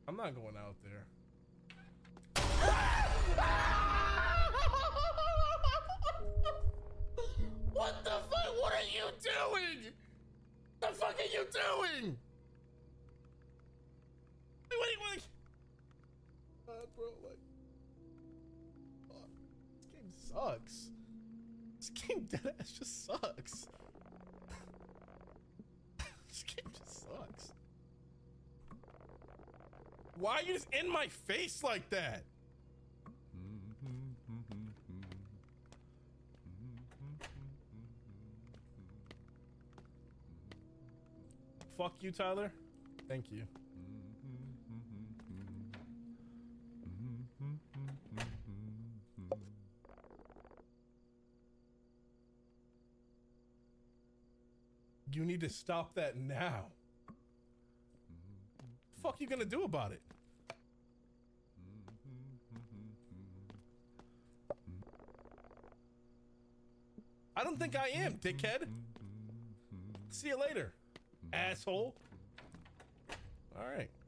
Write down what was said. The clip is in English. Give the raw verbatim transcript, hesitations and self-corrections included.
I'm not going out there. What the fuck? What are you doing? The fuck are you doing? Wait, wait, wait. Uh, bro, like, oh, this game sucks. This game deadass just sucks. This game just sucks. Why are you just in my face like that? Fuck you, Tyler. Thank you. You need to stop that now. The fuck you gonna do about it? I don't think I am, dickhead. See you later, asshole. All right.